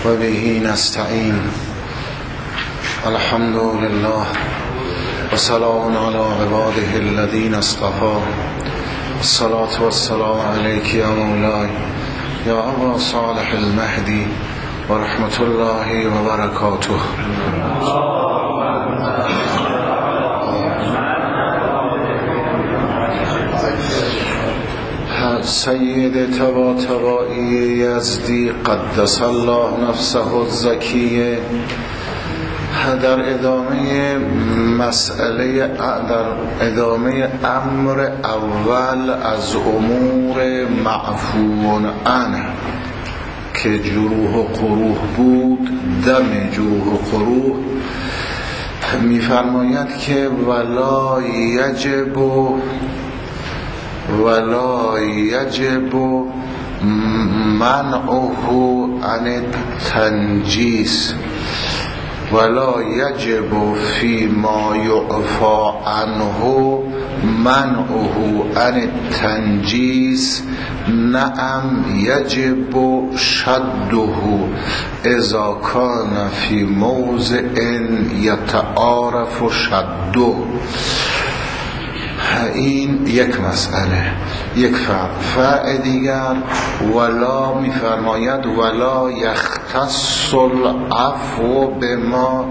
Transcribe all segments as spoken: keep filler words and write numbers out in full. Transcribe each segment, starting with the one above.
و به نستعین. الحمد لله و سلام علی عباده الذین اصطفى. الصلاة والسلام علیک یا مولای یا ابا صالح المهدی و رحمت الله و برکاته. سید تبا تبایی یزدی قدس الله نفسه الزکیه در ادامه مسئله در ادامه امر اول از امور معفون عنه که جروح و قروح بود، دم جروح و قروح، میفرماید که ولا یجب ولا یجب منعه عن التنجیس ولا یجب فی ما یعفى عنه منعه عن التنجیس. نعم یجب شده اذا کان فی موضع یتعارف شده. این یک مسئله، یک فرق. فرق دیگر ولا میفرماید ولا یختص العفو بما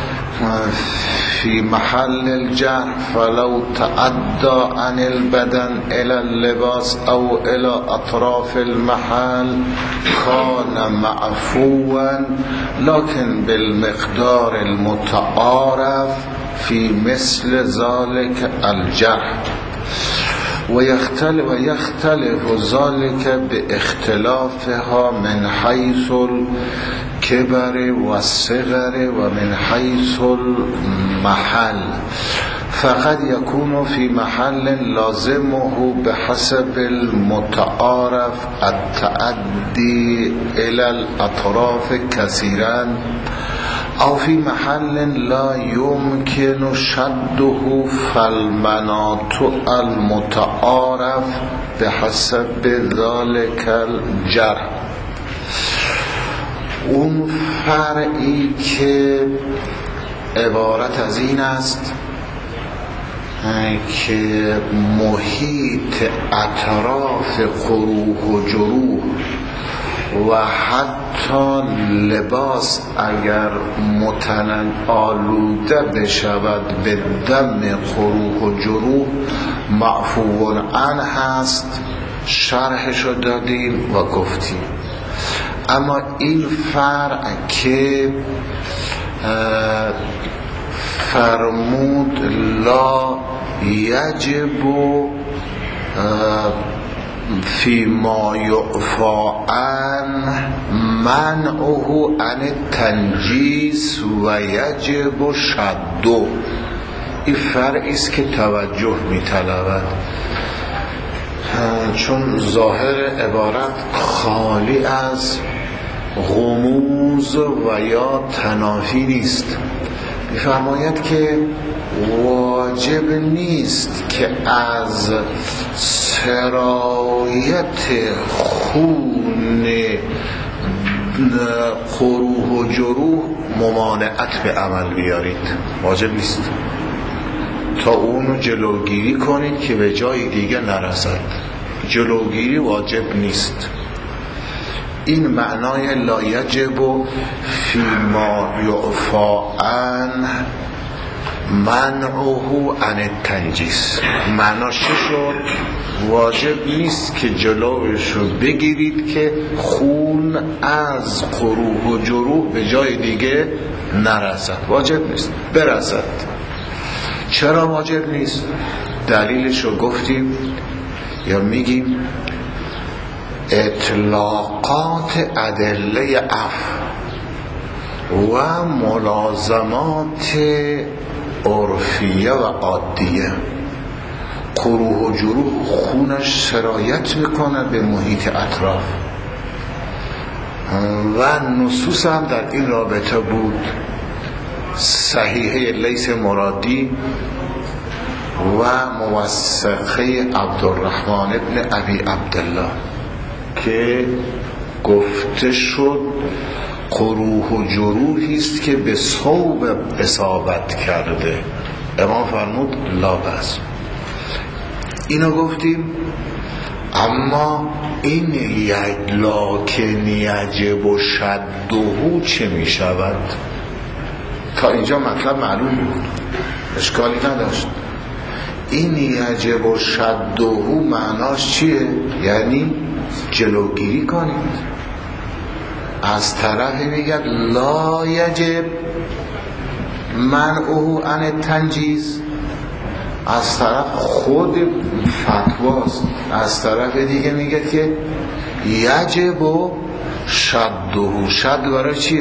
فی محل الجرح فلو تعدى عن البدن الى اللباس او الى اطراف المحل كان معفوا لكن بالمقدار المتعارف في مثل ذلك الجرح ويختلف, ويختلف ذلك باختلافها من حيث الكبر والصغر ومن حيث المحل. فقد يكون في محل لازمه بحسب المتعارف التعدي إلى الأطراف كثيرا او فی محل لا يمكن شده فالمناط المتعارف بحسب ذلك الجرح. اون فرعی که عبارت از این است که محیط اطراف قروح و جروح و حتی لباس اگر متنن آلوده بشود به دم قروح و جروح معفو عنه هست، شرحشو دادیم و گفتیم. اما این فرع که فرمود لا یجب فی ما یعفى عنه منعه عن التنجیس و یجب شده، این فرعی است که توجه می‌طلبد، چون ظاهر عبارت خالی از غموض و یا تنافی نیست. می‌فرماید که واجب نیست که از سرایت خون قروح و جروح ممانعت به عمل بیارید، واجب نیست، تا اونو جلوگیری کنید که به جای دیگه نرسد. جلوگیری واجب نیست. این معنای لا یجب فی ما یعفى عنه منعه عن التنجیس. معناش چه شد؟ واجب نیست که جلوش رو بگیرید که خون از قروح و جروح به جای دیگه نرسد. واجب نیست، برسد. چرا واجب نیست؟ دلیلش رو گفتیم یا میگیم اطلاقات ادله عفو و ملازمات عرفیه و عادیه. قروح و جروح خونش سرایت میکنه به محیط اطراف و نصوص هم در این رابطه بود. صحیحه لیث مرادی و موثقه عبدالرحمن ابن ابی عبدالله که گفته شد قروح و جروحی است که به صوب اصابت کرده. امام فرمود لا بأس. اینو گفتیم. اما این لکن یجب و شدهو چه می شود؟ تا اینجا مطلب معلوم بود، اشکالی نداشت. این یجب و شدهو معناش چیه؟ یعنی جلوگیری کنید. از طرفی میگه لا یجب منعه عن تنجیز، از طرف خود فتواست، از طرف دیگه میگه که یجب و شدهو. شد برای چیه؟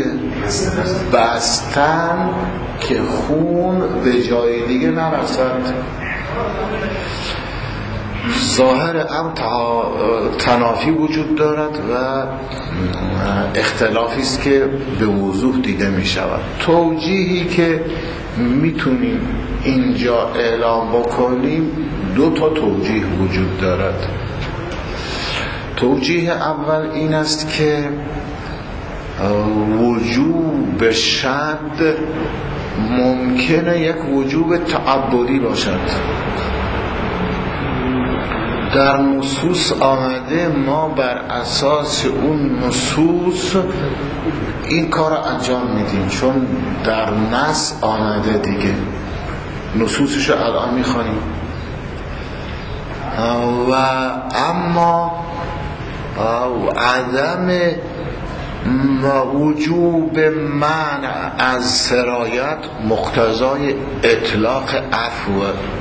بستن که خون به جای دیگه نرسد. ظاهر ام تنافی وجود دارد و اختلافی است که به وضوح دیده می شود. توجیهی که میتونیم اینجا اعلام بکنیم، دو تا توجیه وجود دارد. توجیه اول این است که وجوب شد ممکنه یک وجوب تعبدی باشد. در نصوص آمده، ما بر اساس اون نصوص این کار رو انجام میدیم، چون در نص آمده دیگه. نصوصش رو الان میخوانیم. و اما عدم وجوب منع از سرایت مقتضای اطلاق عفو.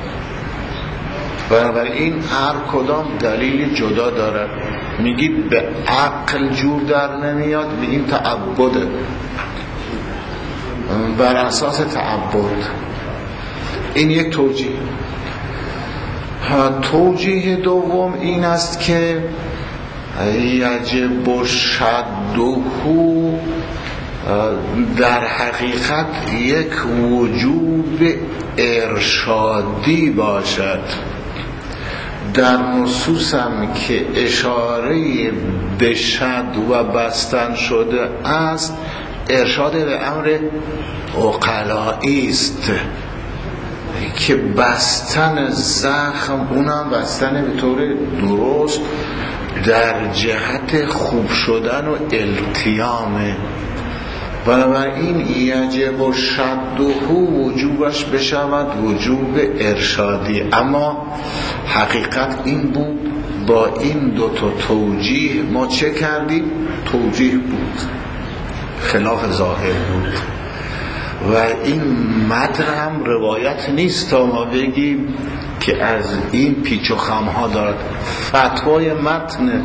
بنابراین هر کدام دلیل جدا داره. میگید به عقل جور در نمیاد، میگیم تعبده، بر اساس تعبد. این یک توجیه. توجیه دوم این است که یجب شدهو در حقیقت یک وجوب ارشادی باشد. در نصوص هم که اشاره به شد و بستن شده است، ارشاد به امر عقلائی است که بستن زخم، اونم بستن به طور درست در جهت خوب شدن و التیامه. بنابراین یجب و شدهو وجوبش بشود وجوب ارشادی. اما حقیقت این بود. با این دو تا توجیه ما چه کردیم؟ توجیه بود، خلاف ظاهر بود. و این متن هم روایت نیست تا ما بگیم که از این پیچ و خم ها دارد. فتوای متن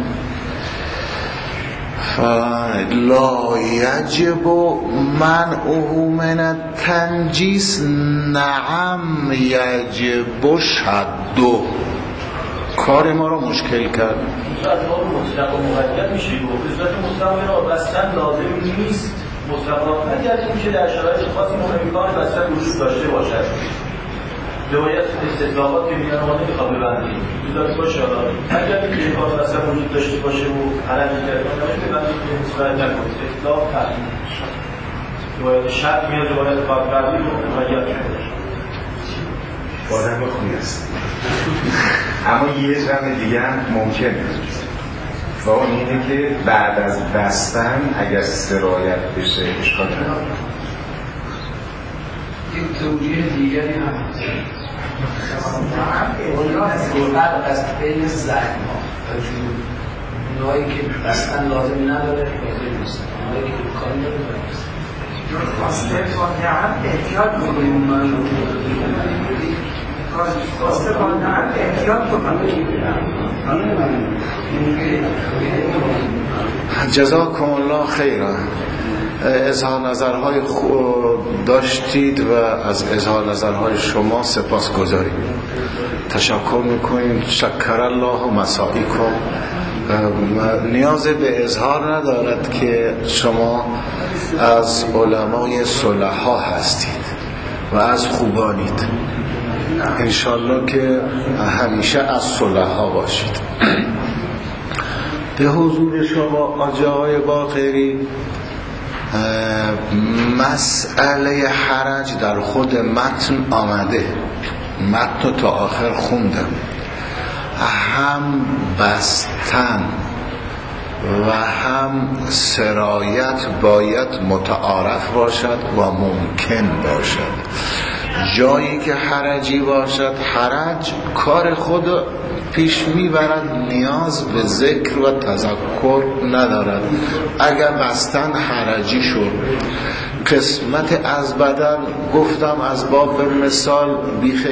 لا یجب منعه من التنجیس، نعم یجب شده. کار ما رو مشکل کرد. صورت مطلق و مقید میشه گفت. صورت مطلق را بستن لازم نیست. مطلق را نگردیم که در شرایط خاصی مهمکان بستن وجود داشته باشد. روایت استطلاقات که میگن ما نمیخواد ببندیم بذارید باشه. اگر که کار بستن وجود داشته باشه و حرم میکرد نمیشه ببندیم که نسبت نکنید. اطلاق تحریم. روایت شرط میاد، روایت کارکردی رو مقید شده. بازم با خوبی است. اما یه جمع دیگه هم ممکنه و اون اینه که بعد از بستن اگر سرایت بشه اشکال نداره. یک توجیه دیگری هم اون فرق از بین زخم ها اونایی که بستن لازم نداره لازم نیست، اونایی که امکان داره واسه واقعا احتیاط کنیم. واسه واقعا احتیاط کنیم. جزاکم الله خیرا. اظهار نظرهای داشتید و از اظهار نظرهای شما سپاس گذاریم. تشکر میکنیم. شکر الله و مسائیکم. نیاز به اظهار ندارد که شما از علمای صلحا هستید و از خوبانید. انشالله که همیشه از صلحا باشید. به حضور شما آجای باقری مسئله حرج در خود متن آمده، متن تا آخر خوندم، هم بستن و هم سرایت باید متعارف باشد و ممکن باشد. جایی که حرجی باشد، حرج کار خود پیش میبرد، نیاز به ذکر و تذکر ندارد. اگر بستن حرجی شد، قسمت از بدن گفتم از باب مثال بیخ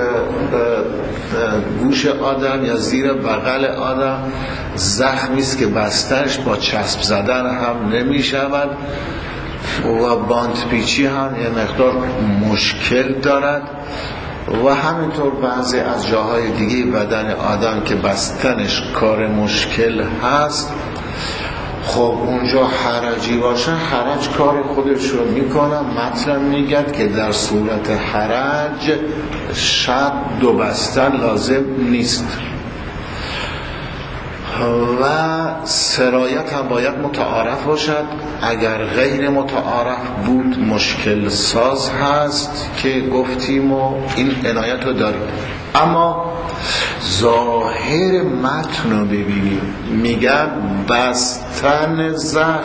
گوش آدم یا زیر بغل آدم زخمی است که بستنش با چسب زدن هم نمی شود و باند پیچی هم یه مقدار مشکل دارد و همینطور بعضی از جاهای دیگه بدن آدم که بستنش کار مشکل هست. خب اونجا حرجی باشه، حرج کار خودش رو میکنه. مطلب میگد که در صورت حرج شد و بستن لازم نیست و سرایت هم باید متعارف باشد. اگر غیر متعارف بود مشکل ساز هست که گفتیم و این عنایت رو داریم. اما ظاهر متن رو ببینیم، میگن بستن زخم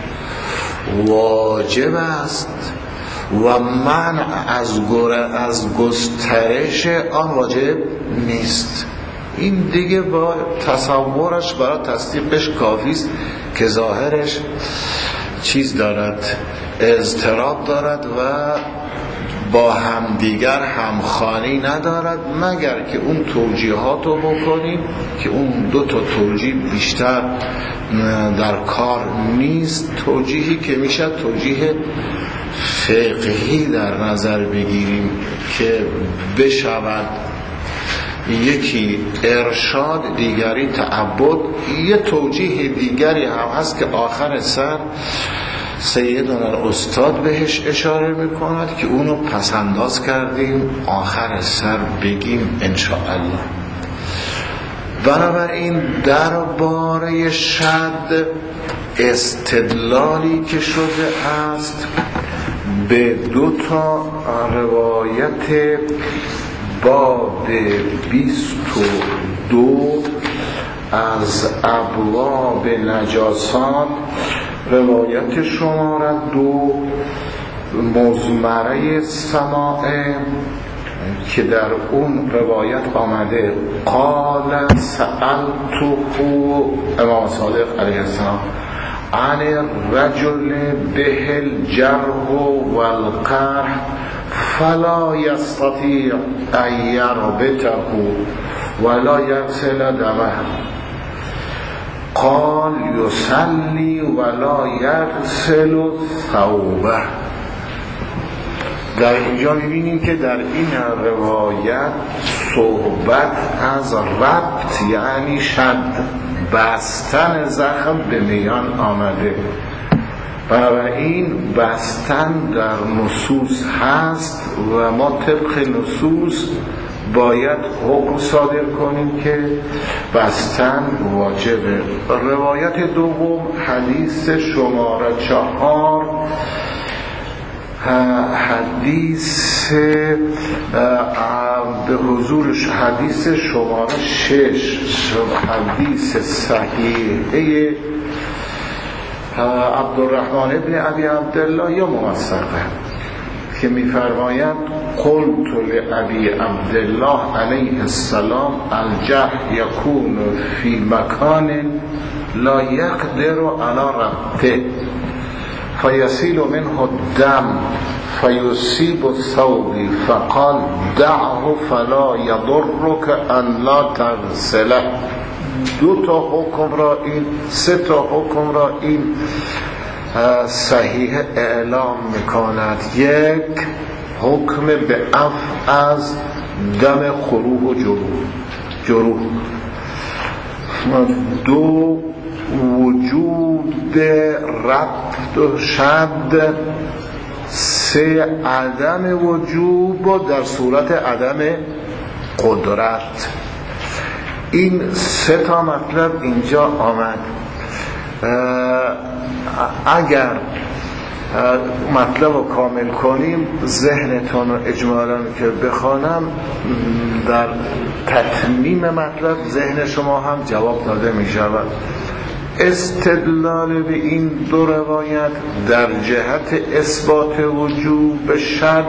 واجب است و منع از از گسترش آن واجب نیست. این دیگه با تصورش برای تصدیقش کافی است که ظاهرش چیز دارد، اضطراب دارد و با هم دیگر همخوانی ندارد، مگر که اون توجیهات رو بکنیم که اون دو تا توجیه بیشتر در کار نیست. توجیهی که میشه توجیه فقهی در نظر بگیریم که بشود یکی ارشاد، دیگری تعبد. یه توجیه دیگری هم هست که آخر سر سیدنا استاد بهش اشاره میکند که اونو پسنداز کردیم آخر سر بگیم انشاءالله. بنابراین درباره شد استدلالی که شده است به دو تا روایت باب بیست و دو از ابواب نجاسات، روایت شماره دو مزمره سماعه که در اون روایت آمده قال سألته امام صادق علیه السلام عن الرجل به الجرح والقرح فلا يستطيع ان يربطه ولا يغسل دمه قال يصلي ولا يغسل ثوبه. در اینجا میبینیم که در این روایت صحبت از ربط یعنی شد، بستن زخم به میان آمده. بنابراین بستن در نصوص هست و ما طبق نصوص باید حکم صادر کنیم که بستن واجبه. روایت دوم حدیث شماره چهار، حدیث به حضور حدیث شماره شش، حدیث صحیحه عبدالرحمن ابن ابی عبدالله یا موثقه که میفرماید قلت لابی عبدالله علیه السلام الجرح یکون فی مکان لا یقدر علی ربطه فیسیل منه الدم فیصیب الثوب فقال دعه فلا یضرک ان لا تغسله. دو تا حکم را این سه تا حکم را این صحیح اعلام میکند. یک، حکم به عفو از دم خروح و جروح جروح دو، وجود ربط و شد. سه، عدم وجوب در صورت عدم قدرت. این سه تا مطلب اینجا آمد. اگر مطلب رو کامل کنیم، ذهنتون رو اجمالا که بخوانم در تتمیم مطلب ذهن شما هم جواب داده می شود. استدلال به این دو روایت در جهت اثبات وجوب شد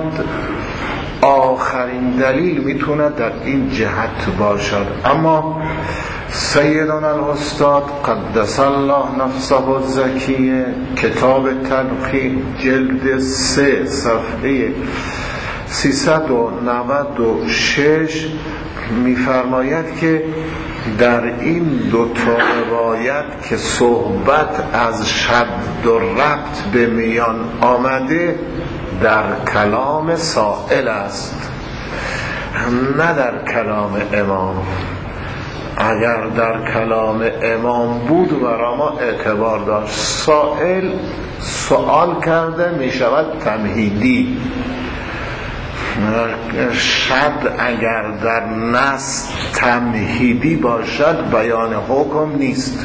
آخرین دلیل میتونه در این جهت باشد. اما سیدنا الاستاد قدس الله نفسه الزکیه کتاب تلقیح جلد سه صفحه سیصد و نود و شش میفرماید که در این دو تا روایت که صحبت از شد و ربط به میان آمده در کلام سائل است، نه در کلام امام. اگر در کلام امام بود برای ما اعتبار داشت. سائل سوال کرده می شود تمهیدی. شد اگر در نص تمهیدی باشد بیان حکم نیست.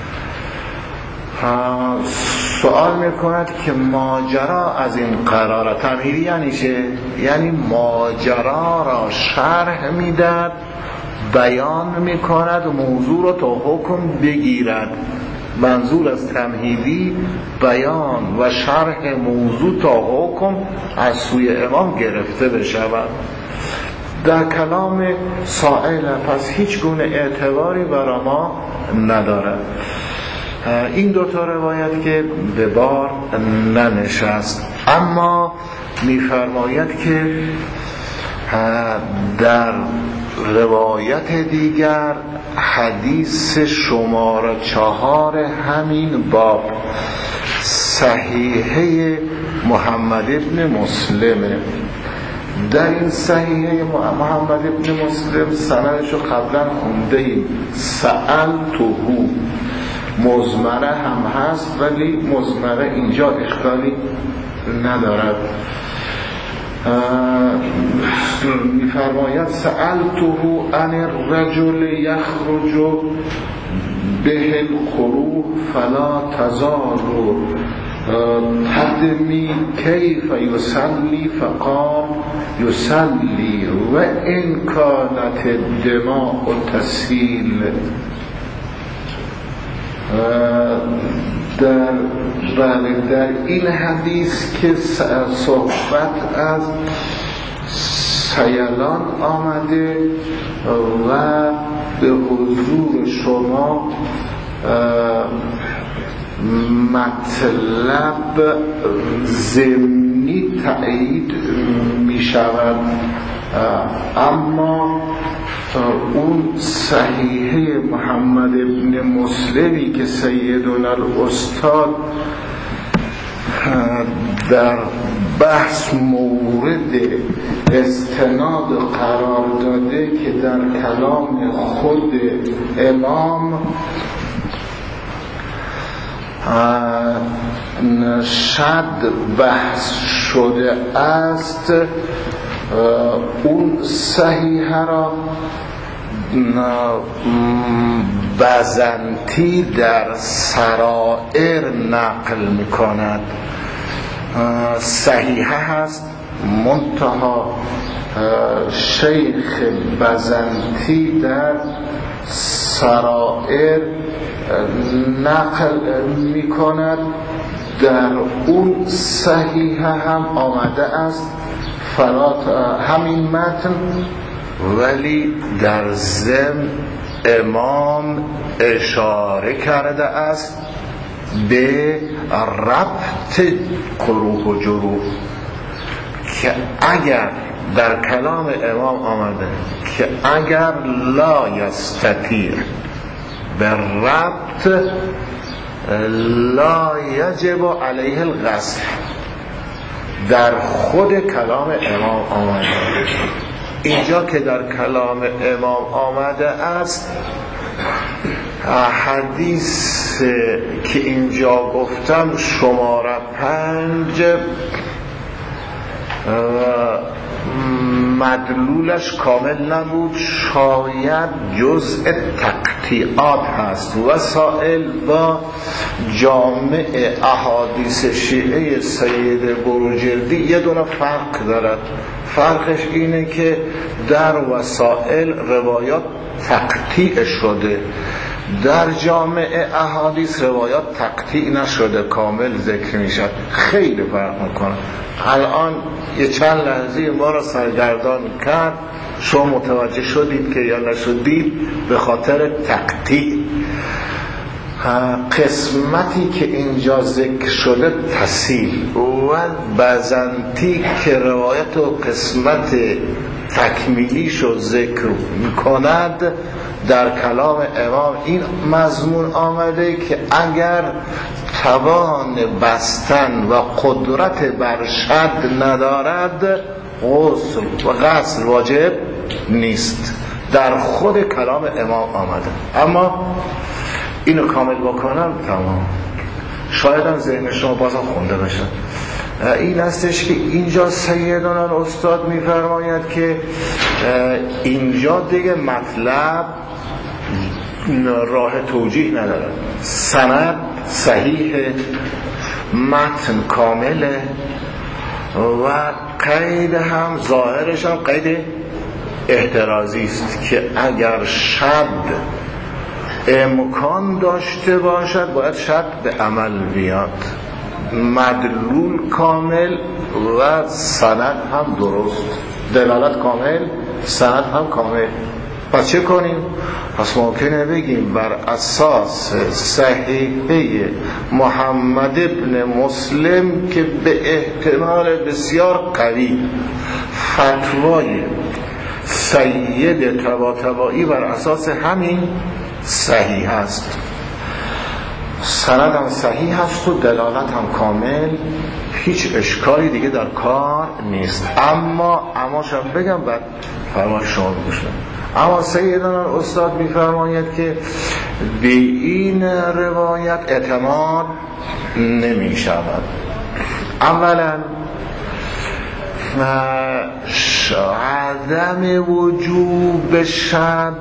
سوال میکند که ماجرا از این قرار تمهیدی یعنی چه؟ یعنی ماجرا را شرح میداد، بیان میکند، موضوع را تا حکم بگیرد. منظور از تمهیدی بیان و شرح موضوع تا حکم از سوی امام گرفته بشود. در کلام سائل پس هیچ گونه اعتباری برای ما ندارد. این دوتا روایت که به بار ننشست. اما میفرماید که در روایت دیگر حدیث شماره چهار همین باب صحیحه محمد ابن مسلمه. در این صحیحه محمد ابن مسلم سندشو قبلا خونده ایم. سألتهو مضمره هم هست ولی مضمره اینجا اشکالی ندارد. میفرماید سألته عن الرجل یخرج به القروح فلا تزال تدمی کیف یصلی فقام یصلی و ان کانت الدماء تسیل. در در این حدیث که صحبت از سیلان آمده و به حضور شما مطلب ضمنی تایید می شود، اما اون صحیحه محمد ابن مسلمی که سیدنا الاستاد در بحث مورد استناد قرار داده که در کلام خود امام شد بحث شده است، اون صحیحه را بزنتی در سرائر نقل میکند. صحیحه هست منتها شیخ بزنتی در سرائر نقل میکند. در اون صحیحه هم آمده است فرات همین متن، ولی در ضمن امام اشاره کرده است به ربط قروح و جروح، که اگر در کلام امام آمده که اگر لا یستطیع به ربط لا یجب علیه الغسل، در خود کلام امام آمده. اینجا که در کلام امام آمده است حدیث که اینجا گفتم شماره پنج مدلولش کامل نبود، شاید جزء تقطیعات هست. وسائل با جامع احادیث شیعه سید بروجردی یه دونه فرق دارد. فرقش اینه که در وسائل روایات تقطیع شده، در جامع احادیث روایات تقطیع نشده، کامل ذکر میشد. خیلی فرق میکنه. الان یه چند لحظه ما را سرگردان کرد، شما متوجه شدید که یا نشدید به خاطر تقطیع. قسمتی که اینجا ذکر شده تسهیل و بزنتی که روایت و قسمت تکمیلیشو ذکر میکند، در کلام امام این مضمون آمده که اگر توان بستن و قدرت بر شد ندارد غسل و غسل واجب نیست. در خود کلام امام آمده. اما اینو کامل بکنم تمام. شاید هم ذهن شما بازم خونده بشه. این هستش که اینجا سیدان استاد میفرماید که اینجا دیگه مطلب راه توجیه نداره، سند صحیح، متن کامله و قید هم ظاهرش هم قید احترازی است که اگر شد امکان داشته باشد باید شد به عمل بیاد. مدلول کامل و سند هم درست، دلالت کامل، سند هم کامل. پس چه کنیم؟ پس ممکنه بگیم بر اساس صحیحه محمد ابن مسلم که به احتمال بسیار قوی فتوای سید طباطبایی بر اساس همین صحیح است، سند هم صحیح هست و دلالت هم کامل، هیچ اشکالی دیگه در کار نیست. اما اما شب بگم بعد فرمان شما بگوشم. اما سیدان استاد میفرماید که به این روایت اعتماد نمی شود. اولا عدم وجوب شد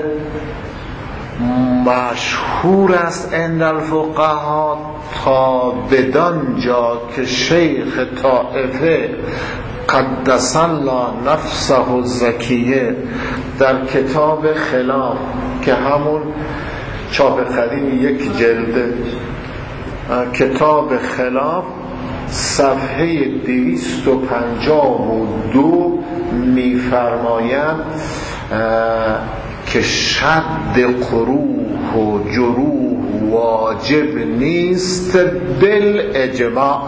مشهور است عند الفقها تا بدان جا که شیخ طائفه قدس الله نفسه الزکیه در کتاب خلاف که همون چاپ قدیم یک جلد کتاب خلاف صفحه دویست و پنجاه و دو میفرماید که شد قروح و جروح واجب نیست بالاجماع.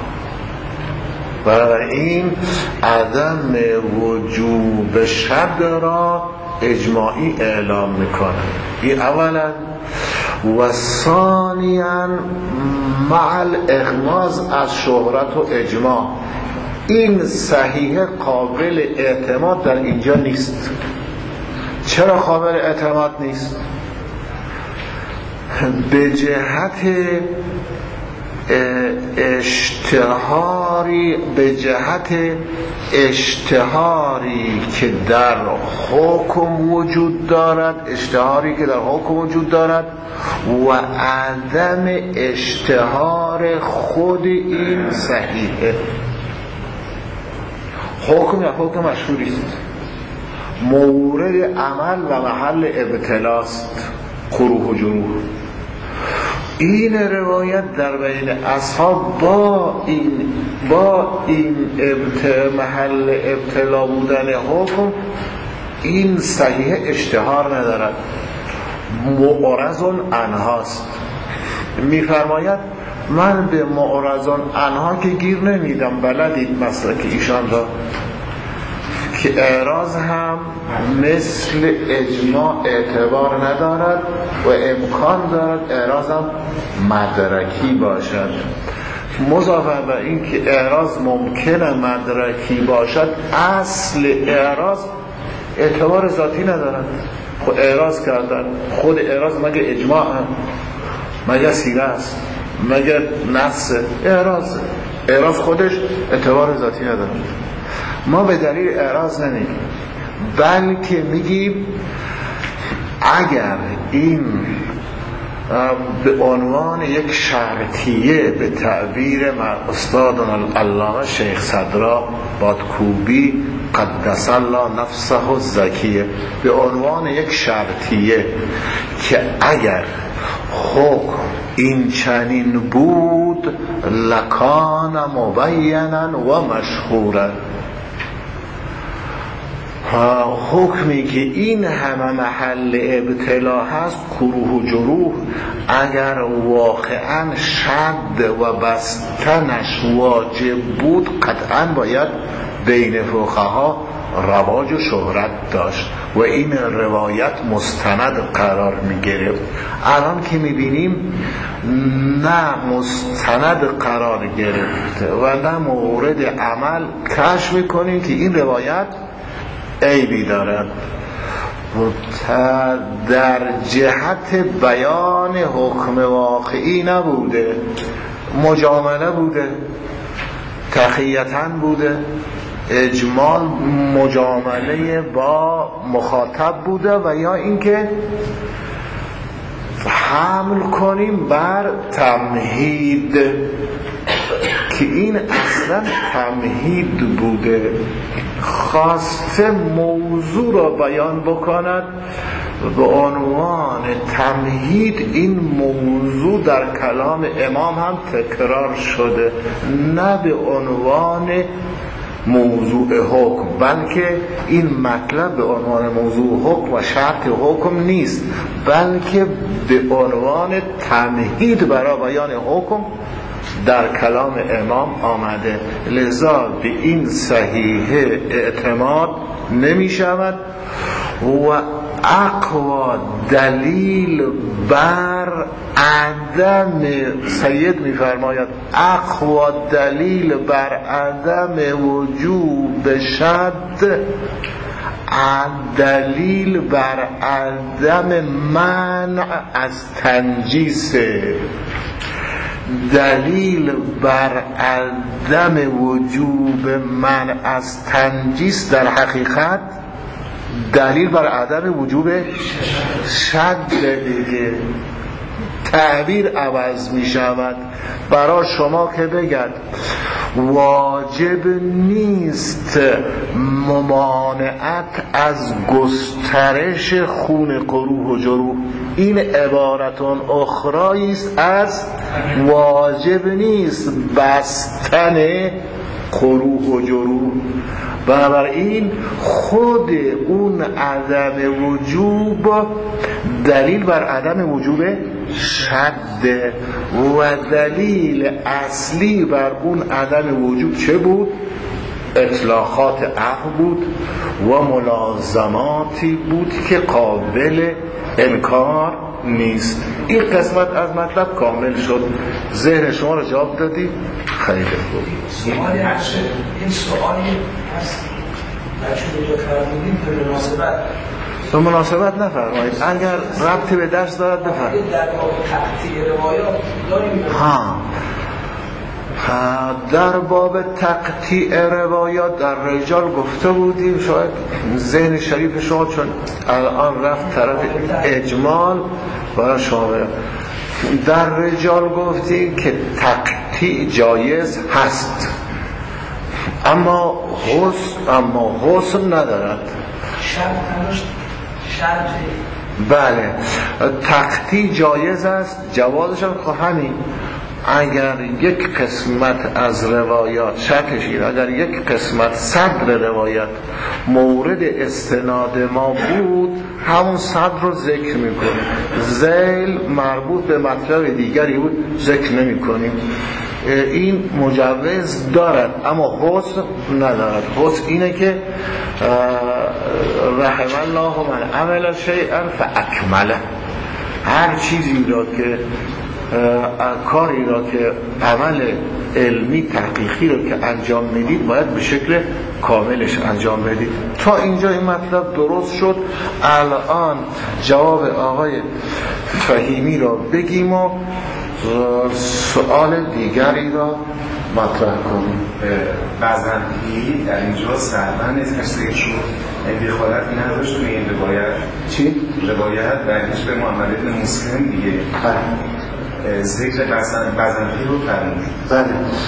برای این عدم وجوب شد را اجماعی اعلام میکنه. این اولا. و ثانیاً مع الاغماض از شهرت و اجماع، این صحیح قابل اعتماد در اینجا نیست. چرا قابل اعتماد نیست؟ به جهت اشتهاری به جهت اشتهاری که در حکم وجود دارد اشتهاری که در حکم وجود دارد و عدم اشتهار خود این صحیحه. حکم یا حکم مشهوری است، مورد عمل و محل ابتلاست، قروح و جروح. این روایت در بین اصحاب با این با این ابت محل ابتلا بودن حکم این صحیح اشتهار ندارد، معرض عنهاست. میفرماید من به معرض عنها که گیر نمیدم، بلدید مسلک ایشان را که اعراض هم مثل اجماع اعتبار ندارد و امکان دارد اعراض هم مدرکی باشد. مضافه بر این که اعراض ممکنه مدرکی باشد، اصل اعراض اعتبار ذاتی ندارد. خود اعراض کردن، خود اعراض مگه اجماع هم، مگه سیره است، مگه نص؟ اعراض اعراض خودش اعتبار ذاتی ندارد. ما به دلیل اعراض نمیگیم، بلکه میگیم اگر این به عنوان یک شرطیه به تعبیر استادنا العلامه شیخ صدرا بادکوبی قدس الله نفسه الزکیه، به عنوان یک شرطیه که اگر حکم این چنین بود لکان مبینا و مشهورا، حکمی که این همه محل ابتلا هست کروه و جروح اگر واقعا شد و بستنش واجب بود قطعا باید بین فقها رواج و شهرت داشت و این روایت مستند قرار می گرفت. الان که می بینیم نه مستند قرار گرفته و نه مورد عمل، کشف می کنیم که این روایت عیبی دارد در جهت بیان حکم واقعی نبوده، مجامله بوده، تقیتاً بوده، اجمال مجامله با مخاطب بوده، و یا اینکه حمل کنیم بر تمهید که این اصلا تمهید بوده، خواسته موضوع را بیان بکند به عنوان تمهید. این موضوع در کلام امام هم تکرار شده، نه به عنوان موضوع حکم، بلکه این مطلب به عنوان موضوع حکم و شرط حکم نیست، بلکه به عنوان تمهید برای بیان حکم در کلام امام آمده. لذا به این صحیحه اعتماد نمی شود و اقوا دلیل بر عدم، سید می فرماید اقوا دلیل بر عدم وجوب شد دلیل بر عدم منع از تنجیس، دلیل بر عدم وجوب منع از تنجیس در حقیقت دلیل بر عدم وجوب شد دیگه، تعبیر عوض می شود. برای شما که بگد واجب نیست ممانعت از گسترش خون قروح و جروح، این عبارتون اخرایی است از واجب نیست بستن قروح و جروح. بنابراین خود اون عدم وجوب دلیل بر عدم وجوب شد و دلیل اصلی بر اون عدم وجوب چه بود؟ اطلاقات عقل بود و ملازماتی بود که قابل انکار نیست. این قسمت از مطلب کامل شد. ذهن شما رو جواب دادی؟ خیلی خوب. سوالی هست، این سوالی هست بچه رو فرمودیم به مناسبت به مناسبت نفرمایید، اگر ربطی به درس دارد بفرمایید. در باب تقطیع روایات داریم؟ ها در باب تقطیع روایات در رجال گفته بودیم، شاید ذهن شریف شما چون الان رفت طرف اجمال برای شما در رجال گفتیم که تقطیع جایز هست، اما حسن اما حسن ندارد. شرط نداشت؟ شرط بله تقطیع جایز است، جوازش هم همین. اگر یک قسمت از روایات شرطش اینه، اگر یک قسمت صدر روایت مورد استناد ما بود همون صدر رو ذکر میکنیم، ذیل مربوط به مطلب دیگری بود ذکر نمی کنیم. این مجوز دارد اما حسن ندارد. حسن اینه که رحم الله من عمل شیئا فاکمله، هر چیزی را که کاری را که عمل علمی تحقیقی را که انجام میدید باید به شکل کاملش انجام بدید. تا اینجا این مطلب درست شد. الان جواب آقای فهیمی را بگیم و سؤال دیگری را مطرح کنیم. بزنطی در اینجا سرمن اسمش ذکر شد، دخالتی نداشت به این روایت. چی؟ روایت برگشت به محمد ابن مسلم دیگه ذکر بزنطی رو فرمود. بله،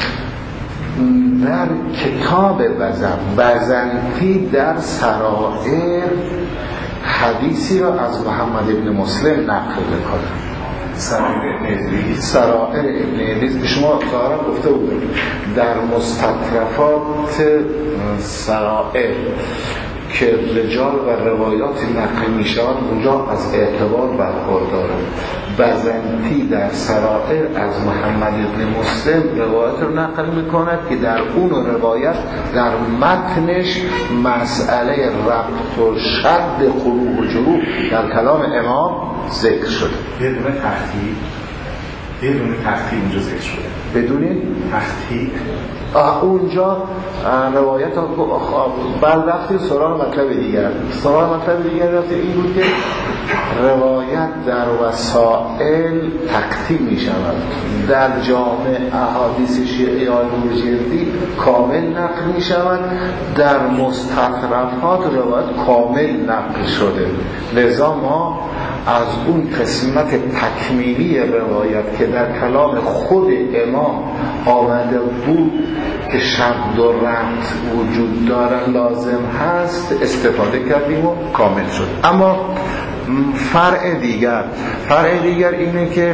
در کتاب بزن بزنطی در سرائر حدیثی را از محمد ابن مسلم نقل می‌کنه. سرائر ابن ادریس سرائر ابن ادریس به شما ظاهرا گفته بودم در مستطرفات سرائر که رجال و روایات نقل می شود اونجا از اعتبار برخورداره. بزنطی در سرائر از محمد ابن مسلم روایت رو نقل می کند که در اون روایت در متنش مسئله ربط و شد قروح و جروح در کلام امام ذکر شده بدون تحقیق. بدون تحقیق اونجا ذکر شده بدون تحقیق. اونجا روایت بعد وقتی سراغ مطلب دیگر سراغ مطلب دیگر رفته این بود که روایت در وسائل تقطیع می شود، در جامع احادیث شیعه های نورجلدی کامل نقل می شود، در مستطرفات روایت کامل نقل شده. لذا ما از اون قسمت تکمیلی روایت که در کلام خود امام آمده بود که شد و ربط وجود دارن لازم هست استفاده کردیم و کامل شد. اما فرع دیگر فرع دیگر اینه که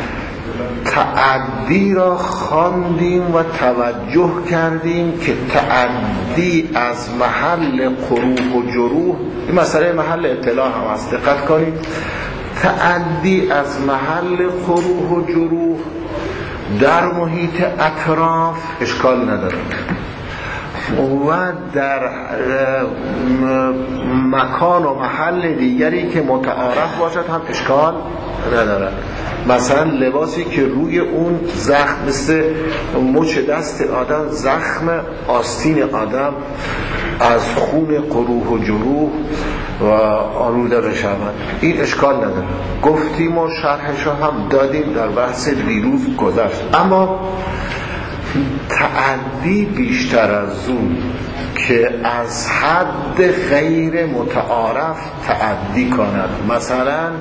تعدی را خواندیم و توجه کردیم که تعدی از محل قروح و جروح، این مسئله محل اطلاع هم هست، دقت کنید، تعدی از محل قروح و جروح در محیط اطراف اشکال نداره و در مکان و محل دیگری که متعارف باشد هم اشکال نداره. مثلا لباسی که روی اون زخم مثل مچ دست آدم، زخم آستین آدم از خون قروح و جروح و آلوده بشود، این اشکال نداره. گفتیم و شرحشو هم دادیم در بحث دیروز گذشت. اما تعدی بیشتر از اون که از حد غیر متعارف تعدی کند، مثلا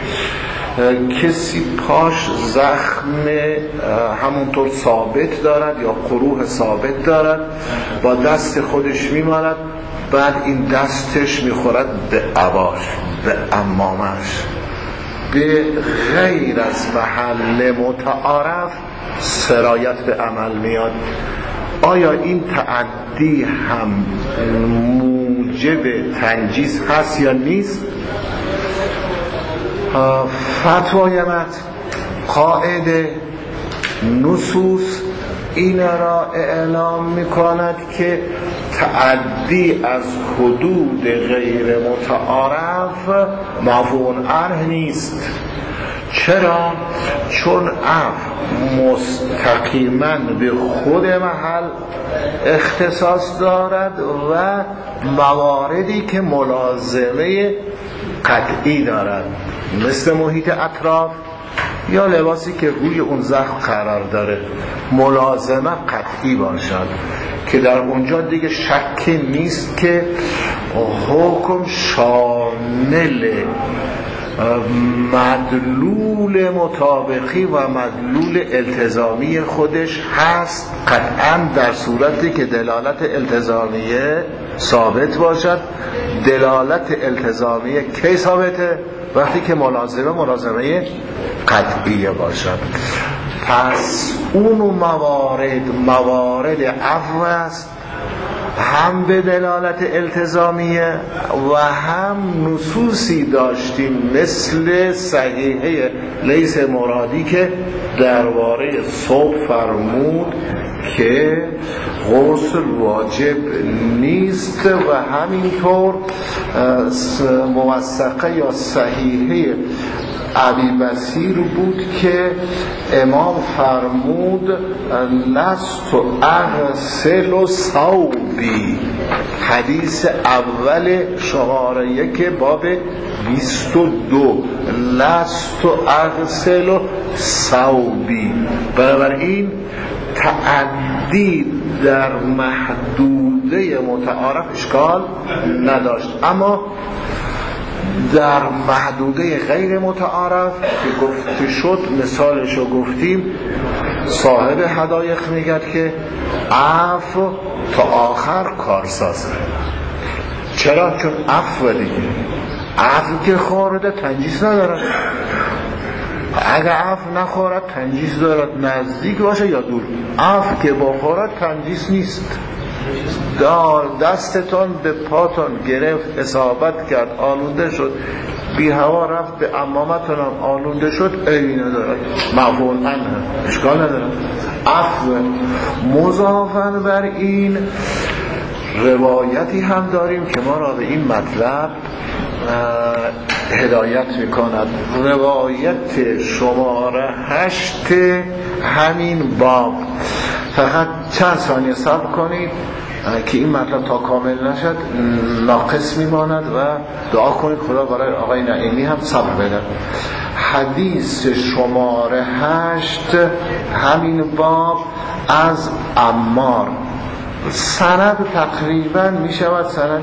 کسی پاش زخم همونطور ثابت دارد یا قروح ثابت دارد، با دست خودش میماند، بعد این دستش میخورد به عباش، به عمامش، به غیر از محل متعارف سرایت به عمل میاد. آیا این تعدی هم موجب تنجیس هست یا نیست؟ فتوای مت قاعده نصوص این را اعلام میکند که تعدی از حدود غیر متعارف معفو عنه نیست. چرا؟ چون عفو مستقیما به خود محل اختصاص دارد و مواردی که ملازمه قطعی دارد، مثل محیط اطراف یا لباسی که روی اون زخم قرار داره ملازمه قطعی باشد که در اونجا دیگه شک نیست که حکم شامل مدلول مطابقی و مدلول التزامی خودش هست، قطعا در صورتی که دلالت التزامیه ثابت باشد. دلالت التزامیه کی ثابته؟ وقتی که ملازمه ملازمه قطعیه باشد. پس اون موارد موارد عفو است، هم به دلالت التزامیه و هم نصوصی داشتیم مثل صحیحه لیث مرادی که درباره صبح فرمود که غسل واجب نیست و همینطور موثقه یا صحیحه ابی بصیر بود که امام فرمود لست اغسل ثوبی، حدیث اول شماره یک باب بیست و دو، لست اغسل ثوبی. بنابراین تعدی در محدوده متعارف اشکال نداشت، اما در محدوده غیر متعارف که گفته شد مثالشو گفتیم، صاحب حدایق میگد که عفو تا آخر کارسازه. چرا؟ چون عفو دیگه، عفو که خورده تنجیس ندارد، اگر عفو نخورد تنجیس دارد، نزدیک باشه یا دور. عفو که بخورد تنجیس نیست. دار دستتون به پاتون گرفت، اصابت کرد، آلونده شد، بی هوا رفت به عمامتون هم آلونده شد، عیبی ندارد، معفول عنه، اشکال ندارد. عفو. مضافاً بر این روایتی هم داریم که ما را به این مطلب هدایت میکند. روایت شماره هشت همین باب. فقط چند ثانیه صبر کنید که این مطلب تا کامل نشد ناقص میماند و دعا کنید خدا برای آقای نعیمی هم صبر بده. حدیث شماره هشت همین باب از عمار. سند تقریبا می شود سند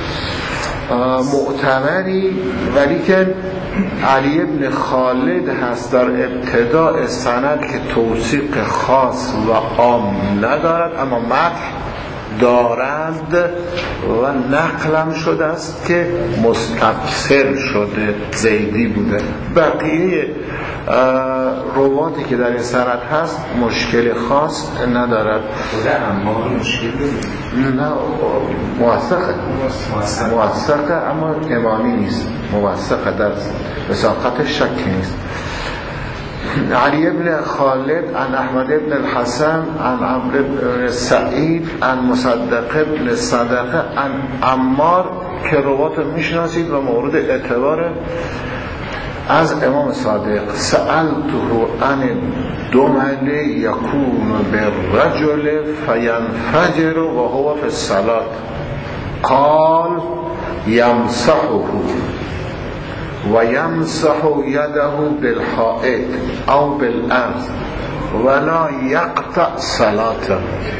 معتبری، ولی که علی ابن خالد هست در ابتداء سند که توثیق خاص و عام ندارد، اما متن دارند و نقلم شده است که مستفسر شده، زیدی بوده. بقیه رواتی که در این سند هست مشکل خاص ندارد. خدا اما مشکل نه، موثقه موثقه اما امامی نیست، موثقه، در وثاقت شکی نیست. علی ابن خالد عن احمد ابن الحسن عن عمرو بن سعید عن مصدق ابن صدقه عن عمار که روات میشناسید و مورد اعتبار، از امام صادق. سألته عن الدمل یکون بالرجل فینفجر و هو فی الصلاة قال یمسحه و یمسح یده بالحائط او بالارض ولا یقطع صلاته.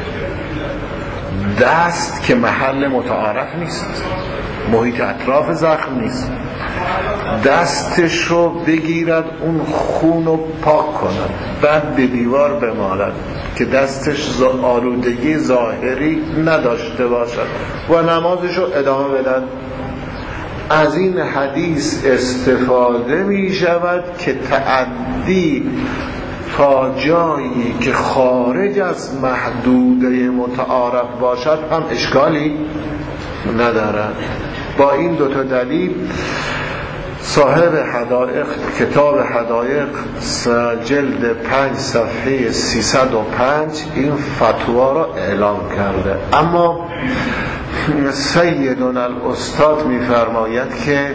دست که محل متعارف نیست، محیط اطراف زخم نیست، دستش رو بگیرد اون خون رو پاک کند، بعد به دیوار بمالد که دستش آلودگی ظاهری نداشته باشد و نمازش رو ادامه بدن. از این حدیث استفاده می شود که تعدی تا جایی که خارج از محدوده متعارف باشد هم اشکالی ندارد. با این دوتا دلیل صاحب حدائق، کتاب حدائق جلد پنج صفحه سیصد و پنج این فتوا را اعلام کرده. اما سیدنا الاستاد میفرماید که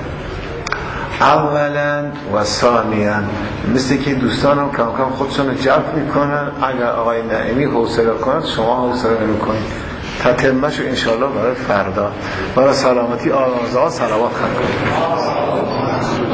اولا و ثانیا، مثل که دوستانم کم کم خودشون جلب میکنن، اگر آقای نعیمی حوصله کنند شما حوصله نمیکنید، تتمه‌شو انشاءالله برای فردا. برای سلامتی آرامزا صلوات خواهد کنید.